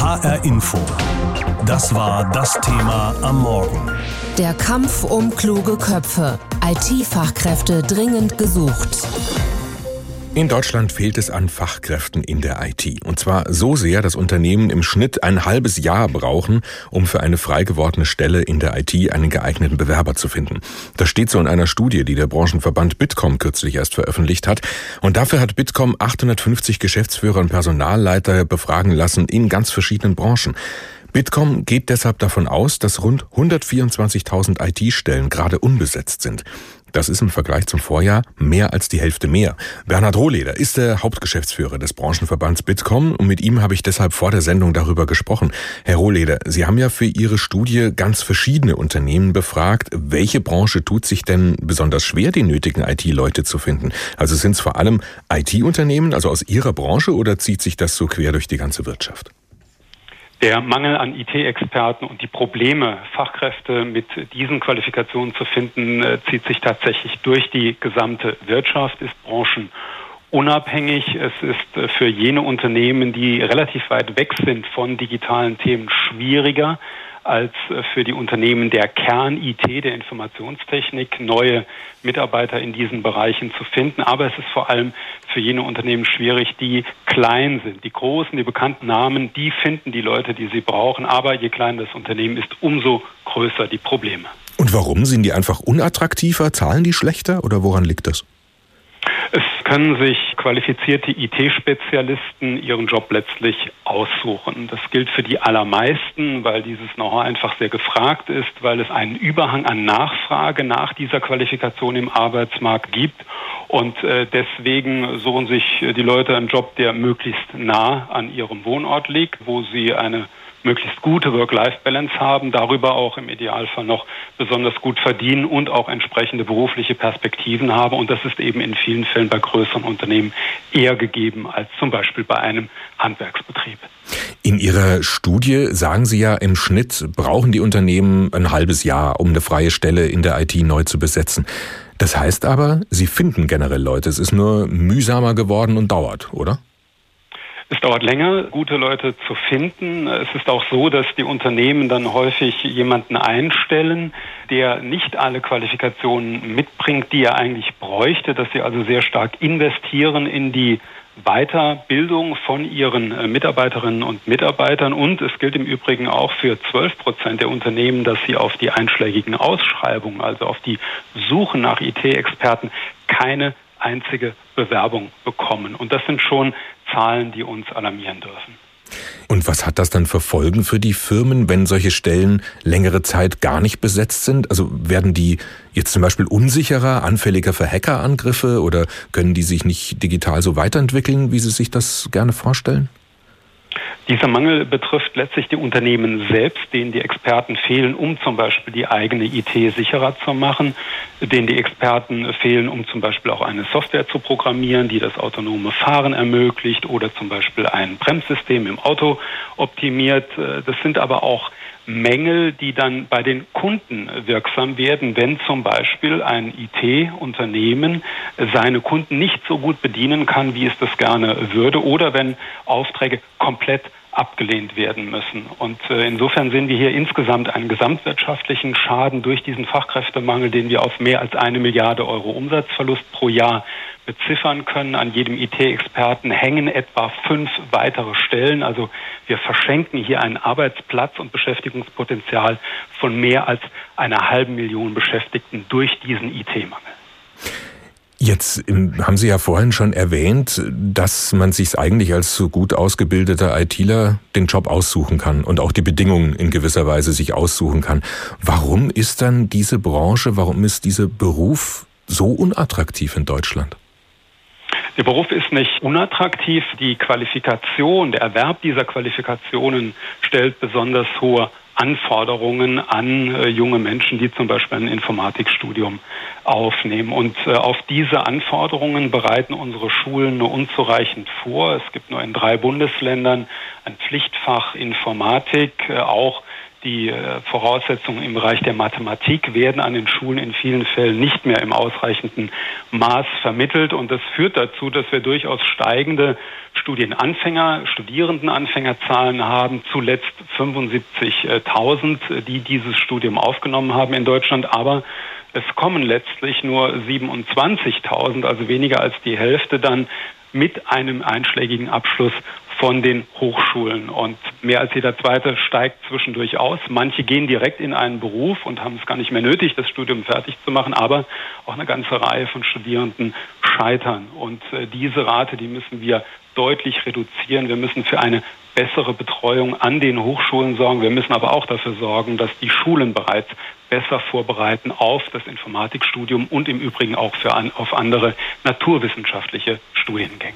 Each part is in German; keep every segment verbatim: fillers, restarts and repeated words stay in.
H R Info. Das war das Thema am Morgen. Der Kampf um kluge Köpfe. I T-Fachkräfte dringend gesucht. In Deutschland fehlt es an Fachkräften in der I T. Und zwar so sehr, dass Unternehmen im Schnitt ein halbes Jahr brauchen, um für eine frei gewordene Stelle in der I T einen geeigneten Bewerber zu finden. Das steht so in einer Studie, die der Branchenverband Bitkom kürzlich erst veröffentlicht hat. Und dafür hat Bitkom achthundertfünfzig Geschäftsführer und Personalleiter befragen lassen in ganz verschiedenen Branchen. Bitkom geht deshalb davon aus, dass rund hundertvierundzwanzigtausend I T-Stellen gerade unbesetzt sind. Das ist im Vergleich zum Vorjahr mehr als die Hälfte mehr. Bernhard Rohleder ist der Hauptgeschäftsführer des Branchenverbands Bitkom und mit ihm habe ich deshalb vor der Sendung darüber gesprochen. Herr Rohleder, Sie haben ja für Ihre Studie ganz verschiedene Unternehmen befragt. Welche Branche tut sich denn besonders schwer, die nötigen I T-Leute zu finden? Also sind es vor allem I T-Unternehmen, also aus Ihrer Branche, oder zieht sich das so quer durch die ganze Wirtschaft? Der Mangel an I T-Experten und die Probleme, Fachkräfte mit diesen Qualifikationen zu finden, zieht sich tatsächlich durch die gesamte Wirtschaft, ist branchenunabhängig. Es ist für jene Unternehmen, die relativ weit weg sind von digitalen Themen, schwieriger als für die Unternehmen der Kern-I T, der Informationstechnik, neue Mitarbeiter in diesen Bereichen zu finden. Aber es ist vor allem für jene Unternehmen schwierig, die klein sind. Die großen, die bekannten Namen, die finden die Leute, die sie brauchen. Aber je kleiner das Unternehmen ist, umso größer die Probleme. Und warum? Sind die einfach unattraktiver? Zahlen die schlechter? Oder woran liegt das? Es können sich qualifizierte I T-Spezialisten ihren Job letztlich aussuchen. Das gilt für die allermeisten, weil dieses Know-how einfach sehr gefragt ist, weil es einen Überhang an Nachfrage nach dieser Qualifikation im Arbeitsmarkt gibt. Und äh, deswegen suchen sich die Leute einen Job, der möglichst nah an ihrem Wohnort liegt, wo sie eine möglichst gute Work-Life-Balance haben, darüber auch im Idealfall noch besonders gut verdienen und auch entsprechende berufliche Perspektiven haben. Und das ist eben in vielen Fällen bei größeren Unternehmen eher gegeben als zum Beispiel bei einem Handwerksbetrieb. In Ihrer Studie sagen Sie ja, im Schnitt brauchen die Unternehmen ein halbes Jahr, um eine freie Stelle in der I T neu zu besetzen. Das heißt aber, Sie finden generell Leute. Es ist nur mühsamer geworden und dauert, oder? Es dauert länger, gute Leute zu finden. Es ist auch so, dass die Unternehmen dann häufig jemanden einstellen, der nicht alle Qualifikationen mitbringt, die er eigentlich bräuchte, dass sie also sehr stark investieren in die Weiterbildung von ihren Mitarbeiterinnen und Mitarbeitern. Und es gilt im Übrigen auch für zwölf Prozent der Unternehmen, dass sie auf die einschlägigen Ausschreibungen, also auf die Suche nach I T-Experten, keine einzige Bewerbung bekommen. Und das sind schon Zahlen, die uns alarmieren dürfen. Und was hat das dann für Folgen für die Firmen, wenn solche Stellen längere Zeit gar nicht besetzt sind? Also werden die jetzt zum Beispiel unsicherer, anfälliger für Hackerangriffe oder können die sich nicht digital so weiterentwickeln, wie sie sich das gerne vorstellen? Dieser Mangel betrifft letztlich die Unternehmen selbst, denen die Experten fehlen, um zum Beispiel die eigene I T sicherer zu machen, denen die Experten fehlen, um zum Beispiel auch eine Software zu programmieren, die das autonome Fahren ermöglicht oder zum Beispiel ein Bremssystem im Auto optimiert. Das sind aber auch Mängel, die dann bei den Kunden wirksam werden, wenn zum Beispiel ein I T-Unternehmen seine Kunden nicht so gut bedienen kann, wie es das gerne würde, oder wenn Aufträge komplett abgelehnt werden müssen. Und äh, insofern sehen wir hier insgesamt einen gesamtwirtschaftlichen Schaden durch diesen Fachkräftemangel, den wir auf mehr als eine Milliarde Euro Umsatzverlust pro Jahr beziffern können. An jedem I T-Experten hängen etwa fünf weitere Stellen. Also wir verschenken hier einen Arbeitsplatz und Beschäftigungspotenzial von mehr als einer halben Million Beschäftigten durch diesen I T-Mangel. Jetzt haben Sie ja vorhin schon erwähnt, dass man sich eigentlich als so gut ausgebildeter ITler den Job aussuchen kann und auch die Bedingungen in gewisser Weise sich aussuchen kann. Warum ist dann diese Branche, warum ist dieser Beruf so unattraktiv in Deutschland? Der Beruf ist nicht unattraktiv. Die Qualifikation, der Erwerb dieser Qualifikationen stellt besonders hohe Anforderungen an äh, junge Menschen, die zum Beispiel ein Informatikstudium aufnehmen. Und äh, auf diese Anforderungen bereiten unsere Schulen nur unzureichend vor. Es gibt nur in drei Bundesländern ein Pflichtfach Informatik. Äh, auch Die Voraussetzungen im Bereich der Mathematik werden an den Schulen in vielen Fällen nicht mehr im ausreichenden Maß vermittelt. Und das führt dazu, dass wir durchaus steigende Studienanfänger, Studierendenanfängerzahlen haben. Zuletzt fünfundsiebzigtausend, die dieses Studium aufgenommen haben in Deutschland. Aber es kommen letztlich nur siebenundzwanzigtausend, also weniger als die Hälfte dann mit einem einschlägigen Abschluss von den Hochschulen. Und mehr als jeder Zweite steigt zwischendurch aus. Manche gehen direkt in einen Beruf und haben es gar nicht mehr nötig, das Studium fertig zu machen. Aber auch eine ganze Reihe von Studierenden scheitern. Und äh, diese Rate, die müssen wir deutlich reduzieren. Wir müssen für eine bessere Betreuung an den Hochschulen sorgen. Wir müssen aber auch dafür sorgen, dass die Schulen bereits besser vorbereiten auf das Informatikstudium und im Übrigen auch für an, auf andere naturwissenschaftliche Studiengänge.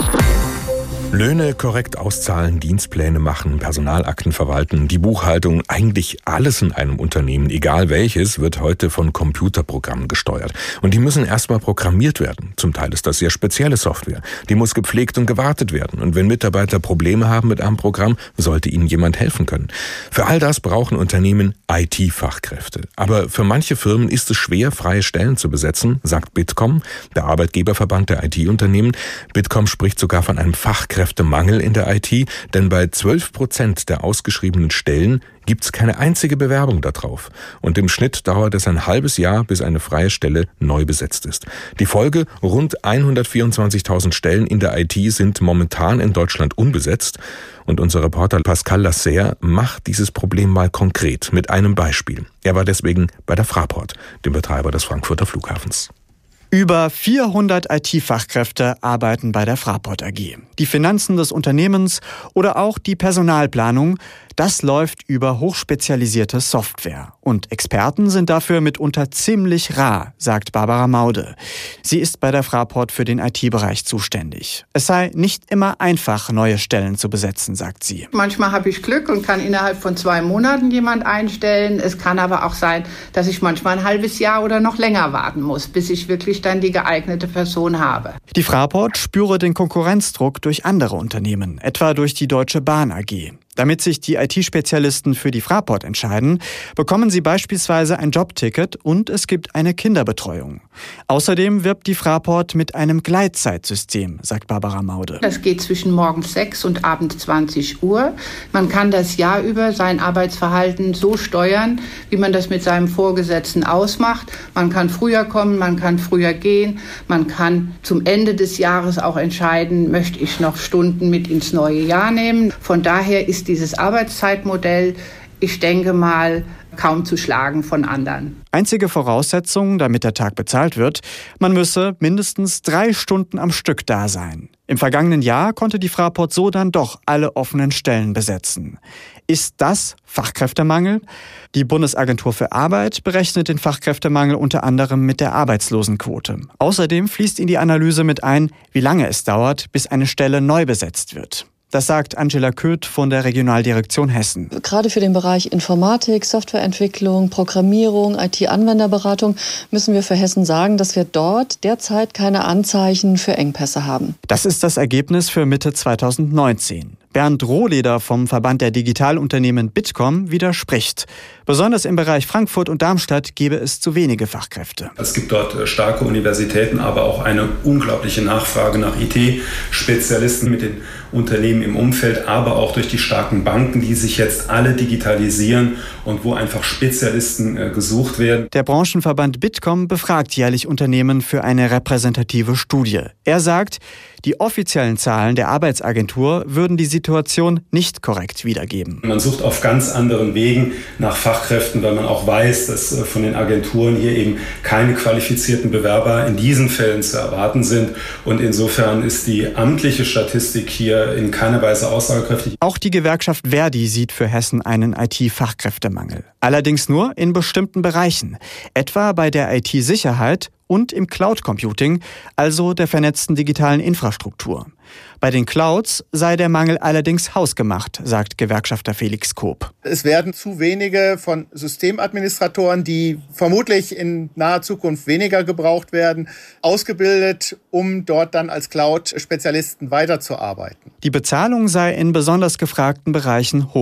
Löhne korrekt auszahlen, Dienstpläne machen, Personalakten verwalten, die Buchhaltung, eigentlich alles in einem Unternehmen, egal welches, wird heute von Computerprogrammen gesteuert. Und die müssen erstmal programmiert werden. Zum Teil ist das sehr spezielle Software. Die muss gepflegt und gewartet werden. Und wenn Mitarbeiter Probleme haben mit einem Programm, sollte ihnen jemand helfen können. Für all das brauchen Unternehmen I T-Fachkräfte. Aber für manche Firmen ist es schwer, freie Stellen zu besetzen, sagt Bitkom, der Arbeitgeberverband der I T-Unternehmen. Bitkom spricht sogar von einem Fachkräftemangel in der I T, denn bei zwölf Prozent der ausgeschriebenen Stellen gibt es keine einzige Bewerbung darauf. Und im Schnitt dauert es ein halbes Jahr, bis eine freie Stelle neu besetzt ist. Die Folge, rund hundertvierundzwanzigtausend Stellen in der I T sind momentan in Deutschland unbesetzt. Und unser Reporter Pascal Lasserre macht dieses Problem mal konkret mit einem Beispiel. Er war deswegen bei der Fraport, dem Betreiber des Frankfurter Flughafens. Über vierhundert I T-Fachkräfte arbeiten bei der Fraport A G. Die Finanzen des Unternehmens oder auch die Personalplanung, das läuft über hochspezialisierte Software. Und Experten sind dafür mitunter ziemlich rar, sagt Barbara Maude. Sie ist bei der Fraport für den I T-Bereich zuständig. Es sei nicht immer einfach, neue Stellen zu besetzen, sagt sie. Manchmal habe ich Glück und kann innerhalb von zwei Monaten jemand einstellen. Es kann aber auch sein, dass ich manchmal ein halbes Jahr oder noch länger warten muss, bis ich wirklich dann die geeignete Person habe. Die Fraport spüre den Konkurrenzdruck durch andere Unternehmen, etwa durch die Deutsche Bahn A G. Damit sich die I T-Spezialisten für die Fraport entscheiden, bekommen sie beispielsweise ein Jobticket und es gibt eine Kinderbetreuung. Außerdem wirbt die Fraport mit einem Gleitzeitsystem, sagt Barbara Maude. Das geht zwischen morgens sechs und abends zwanzig Uhr. Man kann das Jahr über sein Arbeitsverhalten so steuern, wie man das mit seinem Vorgesetzten ausmacht. Man kann früher kommen, man kann früher gehen. Man kann zum Ende des Jahres auch entscheiden, möchte ich noch Stunden mit ins neue Jahr nehmen. Von daher ist dieses Arbeitszeitmodell, ich denke mal, kaum zu schlagen von anderen. Einzige Voraussetzung, damit der Tag bezahlt wird, man müsse mindestens drei Stunden am Stück da sein. Im vergangenen Jahr konnte die Fraport so dann doch alle offenen Stellen besetzen. Ist das Fachkräftemangel? Die Bundesagentur für Arbeit berechnet den Fachkräftemangel unter anderem mit der Arbeitslosenquote. Außerdem fließt in die Analyse mit ein, wie lange es dauert, bis eine Stelle neu besetzt wird. Das sagt Angela Köth von der Regionaldirektion Hessen. Gerade für den Bereich Informatik, Softwareentwicklung, Programmierung, I T-Anwenderberatung müssen wir für Hessen sagen, dass wir dort derzeit keine Anzeichen für Engpässe haben. Das ist das Ergebnis für Mitte zweitausendneunzehn. Bernd Rohleder vom Verband der Digitalunternehmen Bitkom widerspricht. Besonders im Bereich Frankfurt und Darmstadt gebe es zu wenige Fachkräfte. Es gibt dort starke Universitäten, aber auch eine unglaubliche Nachfrage nach I T-Spezialisten mit den Unternehmen im Umfeld, aber auch durch die starken Banken, die sich jetzt alle digitalisieren und wo einfach Spezialisten äh, gesucht werden. Der Branchenverband Bitkom befragt jährlich Unternehmen für eine repräsentative Studie. Er sagt, die offiziellen Zahlen der Arbeitsagentur würden die Situation nicht korrekt wiedergeben. Man sucht auf ganz anderen Wegen nach Fachkräften, weil man auch weiß, dass von den Agenturen hier eben keine qualifizierten Bewerber in diesen Fällen zu erwarten sind. Und insofern ist die amtliche Statistik hier in keiner Weise aussagekräftig. Auch die Gewerkschaft Verdi sieht für Hessen einen I T-Fachkräftemangel. Allerdings nur in bestimmten Bereichen, etwa bei der I T-Sicherheit und im Cloud-Computing, also der vernetzten digitalen Infrastruktur. Bei den Clouds sei der Mangel allerdings hausgemacht, sagt Gewerkschafter Felix Koop. Es werden zu wenige von Systemadministratoren, die vermutlich in naher Zukunft weniger gebraucht werden, ausgebildet, um dort dann als Cloud-Spezialisten weiterzuarbeiten. Die Bezahlung sei in besonders gefragten Bereichen hoch.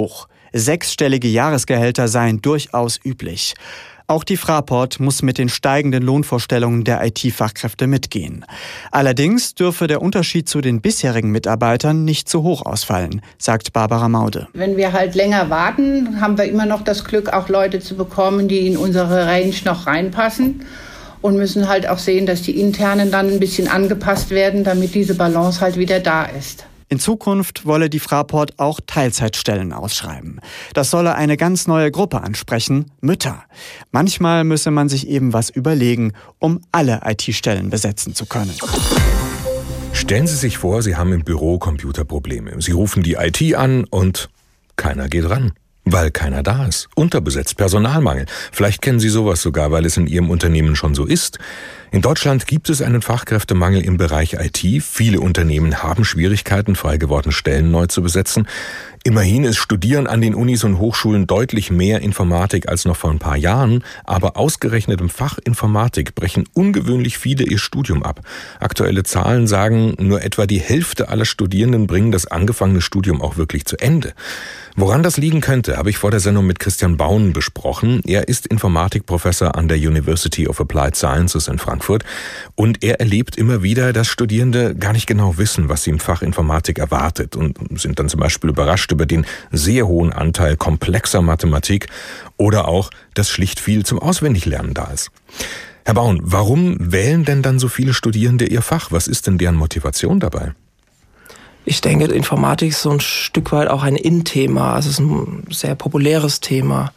Sechsstellige Jahresgehälter seien durchaus üblich. Auch die Fraport muss mit den steigenden Lohnvorstellungen der I T-Fachkräfte mitgehen. Allerdings dürfe der Unterschied zu den bisherigen Mitarbeitern nicht zu hoch ausfallen, sagt Barbara Maude. Wenn wir halt länger warten, haben wir immer noch das Glück, auch Leute zu bekommen, die in unsere Range noch reinpassen. Und müssen halt auch sehen, dass die internen dann ein bisschen angepasst werden, damit diese Balance halt wieder da ist. In Zukunft wolle die Fraport auch Teilzeitstellen ausschreiben. Das solle eine ganz neue Gruppe ansprechen, Mütter. Manchmal müsse man sich eben was überlegen, um alle I T-Stellen besetzen zu können. Stellen Sie sich vor, Sie haben im Büro Computerprobleme. Sie rufen die I T an und keiner geht ran. Weil keiner da ist. Unterbesetzt, Personalmangel. Vielleicht kennen Sie sowas sogar, weil es in Ihrem Unternehmen schon so ist. In Deutschland gibt es einen Fachkräftemangel im Bereich I T. Viele Unternehmen haben Schwierigkeiten, frei gewordene Stellen neu zu besetzen. Immerhin ist Studieren an den Unis und Hochschulen deutlich mehr Informatik als noch vor ein paar Jahren, aber ausgerechnet im Fach Informatik brechen ungewöhnlich viele ihr Studium ab. Aktuelle Zahlen sagen, nur etwa die Hälfte aller Studierenden bringen das angefangene Studium auch wirklich zu Ende. Woran das liegen könnte, habe ich vor der Sendung mit Christian Baun besprochen. Er ist Informatikprofessor an der University of Applied Sciences in Frankfurt und er erlebt immer wieder, dass Studierende gar nicht genau wissen, was sie im Fach Informatik erwartet und sind dann zum Beispiel überrascht über den sehr hohen Anteil komplexer Mathematik oder auch, dass schlicht viel zum Auswendiglernen da ist. Herr Baun, warum wählen denn dann so viele Studierende ihr Fach? Was ist denn deren Motivation dabei? Ich denke, Informatik ist so ein Stück weit auch ein In-Thema. Also es ist ein sehr populäres Thema.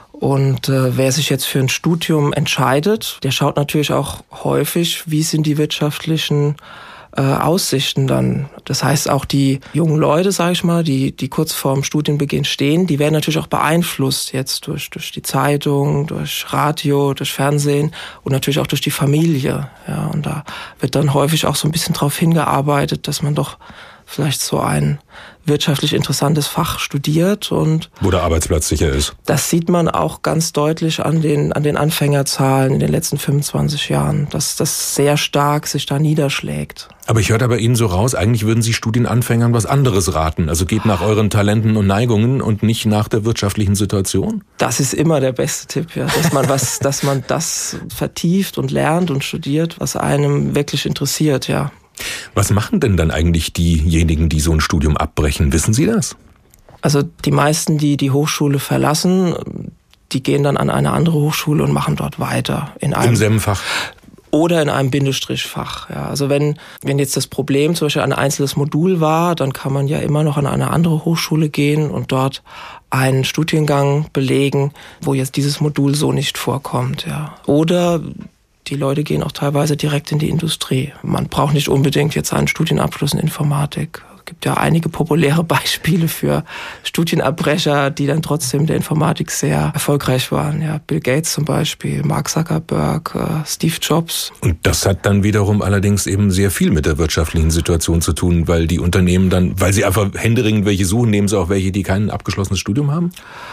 Und äh, wer sich jetzt für ein Studium entscheidet, der schaut natürlich auch häufig, wie sind die wirtschaftlichen äh, Aussichten dann. Das heißt, auch die jungen Leute, sage ich mal, die die kurz vorm Studienbeginn stehen, die werden natürlich auch beeinflusst jetzt durch durch die Zeitung, durch Radio, durch Fernsehen und natürlich auch durch die Familie. Ja, und da wird dann häufig auch so ein bisschen drauf hingearbeitet, dass man doch vielleicht so ein wirtschaftlich interessantes Fach studiert und wo der Arbeitsplatz sicher ist. Das sieht man auch ganz deutlich an den an den Anfängerzahlen in den letzten fünfundzwanzig Jahren, dass das sehr stark sich da niederschlägt. Aber ich höre da bei Ihnen so raus, eigentlich würden Sie Studienanfängern was anderes raten. Also geht nach euren Talenten und Neigungen und nicht nach der wirtschaftlichen Situation? Das ist immer der beste Tipp, ja, dass man was, dass man das vertieft und lernt und studiert, was einem wirklich interessiert, ja. Was machen denn dann eigentlich diejenigen, die so ein Studium abbrechen? Wissen Sie das? Also die meisten, die die Hochschule verlassen, die gehen dann an eine andere Hochschule und machen dort weiter. In einem, Im selben Fach? Oder in einem Bindestrichfach. Ja, also wenn, wenn jetzt das Problem zum Beispiel ein einzelnes Modul war, dann kann man ja immer noch an eine andere Hochschule gehen und dort einen Studiengang belegen, wo jetzt dieses Modul so nicht vorkommt. Ja. Oder die Leute gehen auch teilweise direkt in die Industrie. Man braucht nicht unbedingt jetzt einen Studienabschluss in Informatik. Es gibt ja einige populäre Beispiele für Studienabbrecher, die dann trotzdem in der Informatik sehr erfolgreich waren. Ja, Bill Gates zum Beispiel, Mark Zuckerberg, Steve Jobs. Und das hat dann wiederum allerdings eben sehr viel mit der wirtschaftlichen Situation zu tun, weil die Unternehmen dann, weil sie einfach händeringend welche suchen, nehmen sie auch welche, die kein abgeschlossenes Studium haben?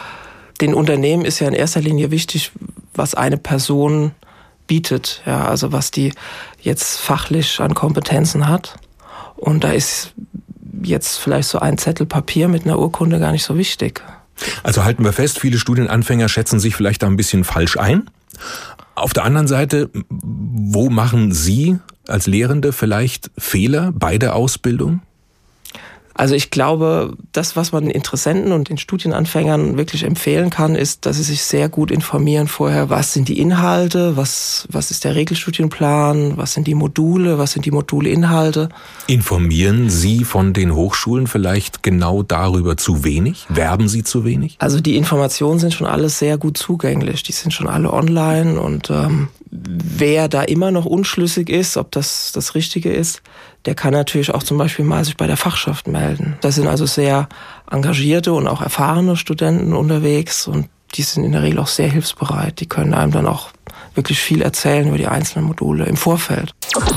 Den Unternehmen ist ja in erster Linie wichtig, was eine Person bietet, ja, also was die jetzt fachlich an Kompetenzen hat. Und da ist jetzt vielleicht so ein Zettel Papier mit einer Urkunde gar nicht so wichtig. Also halten wir fest, viele Studienanfänger schätzen sich vielleicht da ein bisschen falsch ein. Auf der anderen Seite, wo machen Sie als Lehrende vielleicht Fehler bei der Ausbildung? Also ich glaube, das, was man den Interessenten und den Studienanfängern wirklich empfehlen kann, ist, dass sie sich sehr gut informieren vorher, was sind die Inhalte, was, was ist der Regelstudienplan, was sind die Module, was sind die Modulinhalte. Informieren Sie von den Hochschulen vielleicht genau darüber zu wenig? Werben Sie zu wenig? Also die Informationen sind schon alle sehr gut zugänglich, die sind schon alle online und ähm, wer da immer noch unschlüssig ist, ob das das Richtige ist, der kann natürlich auch zum Beispiel mal sich bei der Fachschaft melden. Da sind also sehr engagierte und auch erfahrene Studenten unterwegs und die sind in der Regel auch sehr hilfsbereit. Die können einem dann auch wirklich viel erzählen über die einzelnen Module im Vorfeld.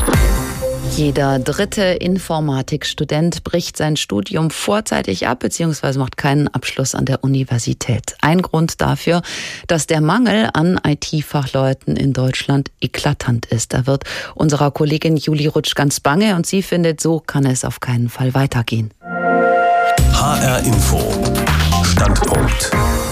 Jeder dritte Informatikstudent bricht sein Studium vorzeitig ab bzw. macht keinen Abschluss an der Universität. Ein Grund dafür, dass der Mangel an I T-Fachleuten in Deutschland eklatant ist. Da wird unserer Kollegin Julie Rutsch ganz bange und sie findet, so kann es auf keinen Fall weitergehen. H R Info. Standpunkt. Treffpunkt.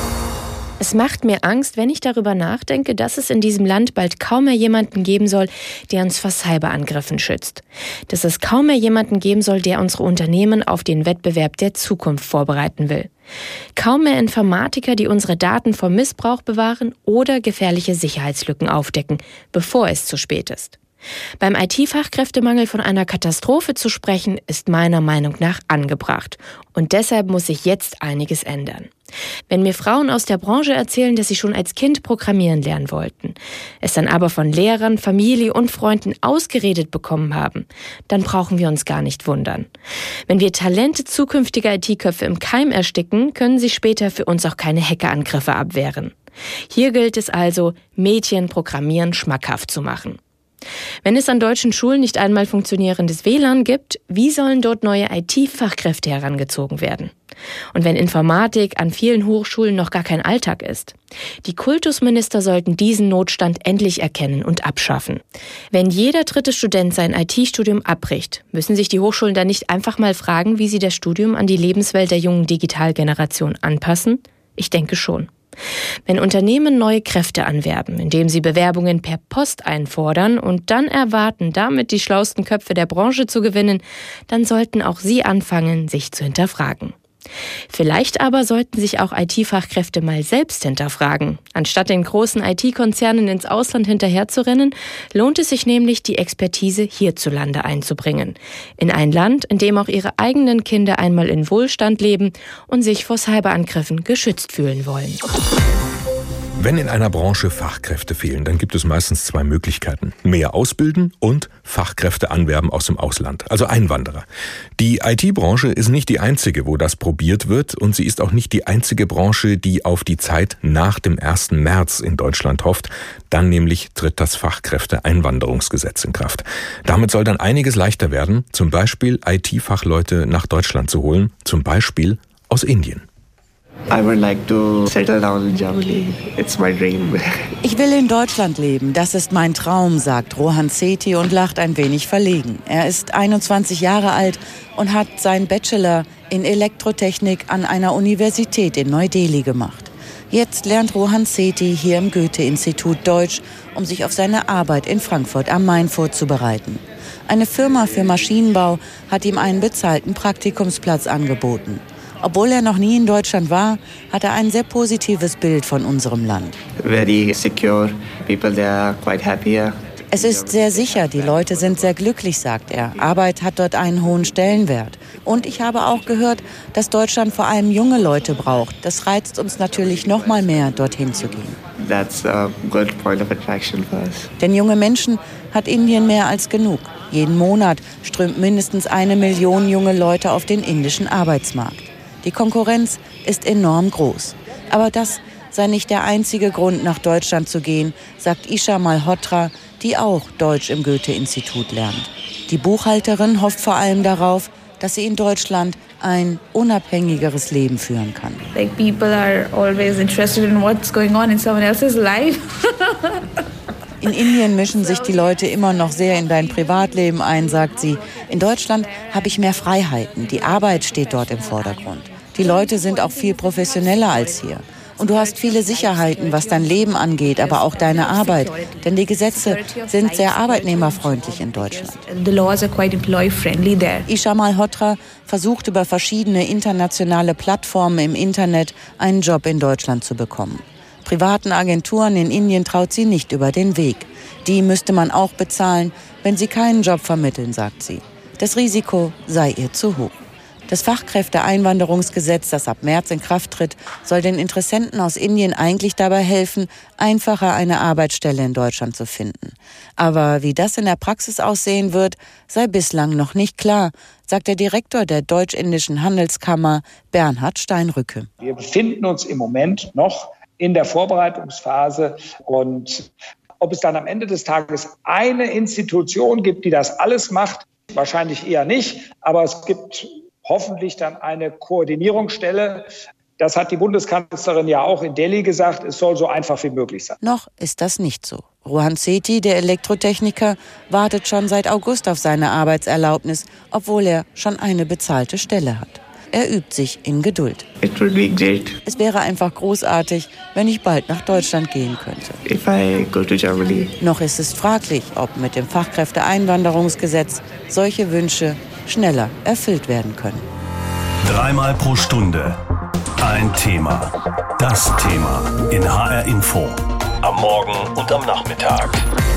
Es macht mir Angst, wenn ich darüber nachdenke, dass es in diesem Land bald kaum mehr jemanden geben soll, der uns vor Cyberangriffen schützt. Dass es kaum mehr jemanden geben soll, der unsere Unternehmen auf den Wettbewerb der Zukunft vorbereiten will. Kaum mehr Informatiker, die unsere Daten vor Missbrauch bewahren oder gefährliche Sicherheitslücken aufdecken, bevor es zu spät ist. Beim I T-Fachkräftemangel von einer Katastrophe zu sprechen, ist meiner Meinung nach angebracht. Und deshalb muss sich jetzt einiges ändern. Wenn mir Frauen aus der Branche erzählen, dass sie schon als Kind programmieren lernen wollten, es dann aber von Lehrern, Familie und Freunden ausgeredet bekommen haben, dann brauchen wir uns gar nicht wundern. Wenn wir Talente zukünftiger I T-Köpfe im Keim ersticken, können sie später für uns auch keine Hackerangriffe abwehren. Hier gilt es also, Mädchen Programmieren schmackhaft zu machen. Wenn es an deutschen Schulen nicht einmal funktionierendes W L A N gibt, wie sollen dort neue I T-Fachkräfte herangezogen werden? Und wenn Informatik an vielen Hochschulen noch gar kein Alltag ist? Die Kultusminister sollten diesen Notstand endlich erkennen und abschaffen. Wenn jeder dritte Student sein I T-Studium abbricht, müssen sich die Hochschulen dann nicht einfach mal fragen, wie sie das Studium an die Lebenswelt der jungen Digitalgeneration anpassen? Ich denke schon. Wenn Unternehmen neue Kräfte anwerben, indem sie Bewerbungen per Post einfordern und dann erwarten, damit die schlauesten Köpfe der Branche zu gewinnen, dann sollten auch sie anfangen, sich zu hinterfragen. Vielleicht aber sollten sich auch I T-Fachkräfte mal selbst hinterfragen. Anstatt den großen I T-Konzernen ins Ausland hinterherzurennen, lohnt es sich nämlich, die Expertise hierzulande einzubringen. In ein Land, in dem auch ihre eigenen Kinder einmal in Wohlstand leben und sich vor Cyberangriffen geschützt fühlen wollen. Wenn in einer Branche Fachkräfte fehlen, dann gibt es meistens zwei Möglichkeiten. Mehr ausbilden und Fachkräfte anwerben aus dem Ausland, also Einwanderer. Die I T-Branche ist nicht die einzige, wo das probiert wird, und sie ist auch nicht die einzige Branche, die auf die Zeit nach dem ersten März in Deutschland hofft. Dann nämlich tritt das Fachkräfteeinwanderungsgesetz in Kraft. Damit soll dann einiges leichter werden, zum Beispiel I T-Fachleute nach Deutschland zu holen, zum Beispiel aus Indien. I would like to settle down in Germany. It's my dream. Ich will in Deutschland leben, das ist mein Traum, sagt Rohan Sethi und lacht ein wenig verlegen. Er ist einundzwanzig Jahre alt und hat seinen Bachelor in Elektrotechnik an einer Universität in Neu-Delhi gemacht. Jetzt lernt Rohan Sethi hier im Goethe-Institut Deutsch, um sich auf seine Arbeit in Frankfurt am Main vorzubereiten. Eine Firma für Maschinenbau hat ihm einen bezahlten Praktikumsplatz angeboten. Obwohl er noch nie in Deutschland war, hat er ein sehr positives Bild von unserem Land. Very secure. People there are quite happy here. Es ist sehr sicher, die Leute sind sehr glücklich, sagt er. Arbeit hat dort einen hohen Stellenwert. Und ich habe auch gehört, dass Deutschland vor allem junge Leute braucht. Das reizt uns natürlich noch mal mehr, dorthin zu gehen. That's a good point of attraction for us. Denn junge Menschen hat Indien mehr als genug. Jeden Monat strömt mindestens eine Million junge Leute auf den indischen Arbeitsmarkt. Die Konkurrenz ist enorm groß. Aber das sei nicht der einzige Grund, nach Deutschland zu gehen, sagt Isha Malhotra, die auch Deutsch im Goethe-Institut lernt. Die Buchhalterin hofft vor allem darauf, dass sie in Deutschland ein unabhängigeres Leben führen kann. Like people are always interested in what's going on in someone else's life. In Indien mischen sich die Leute immer noch sehr in dein Privatleben ein, sagt sie. In Deutschland habe ich mehr Freiheiten. Die Arbeit steht dort im Vordergrund. Die Leute sind auch viel professioneller als hier. Und du hast viele Sicherheiten, was dein Leben angeht, aber auch deine Arbeit. Denn die Gesetze sind sehr arbeitnehmerfreundlich in Deutschland. Isha Malhotra versucht über verschiedene internationale Plattformen im Internet einen Job in Deutschland zu bekommen. Privaten Agenturen in Indien traut sie nicht über den Weg. Die müsste man auch bezahlen, wenn sie keinen Job vermitteln, sagt sie. Das Risiko sei ihr zu hoch. Das Fachkräfteeinwanderungsgesetz, das ab März in Kraft tritt, soll den Interessenten aus Indien eigentlich dabei helfen, einfacher eine Arbeitsstelle in Deutschland zu finden. Aber wie das in der Praxis aussehen wird, sei bislang noch nicht klar, sagt der Direktor der Deutsch-Indischen Handelskammer, Bernhard Steinrücke. Wir befinden uns im Moment noch in der Vorbereitungsphase, und ob es dann am Ende des Tages eine Institution gibt, die das alles macht, wahrscheinlich eher nicht, aber es gibt hoffentlich dann eine Koordinierungsstelle. Das hat die Bundeskanzlerin ja auch in Delhi gesagt, es soll so einfach wie möglich sein. Noch ist das nicht so. Rohan Sethi, der Elektrotechniker, wartet schon seit August auf seine Arbeitserlaubnis, obwohl er schon eine bezahlte Stelle hat. Er übt sich in Geduld. It would be great. Es wäre einfach großartig, wenn ich bald nach Deutschland gehen könnte. If I go to Germany. Noch ist es fraglich, ob mit dem Fachkräfteeinwanderungsgesetz solche Wünsche schneller erfüllt werden können. Dreimal pro Stunde ein Thema. Das Thema in H R Info. Am Morgen und am Nachmittag.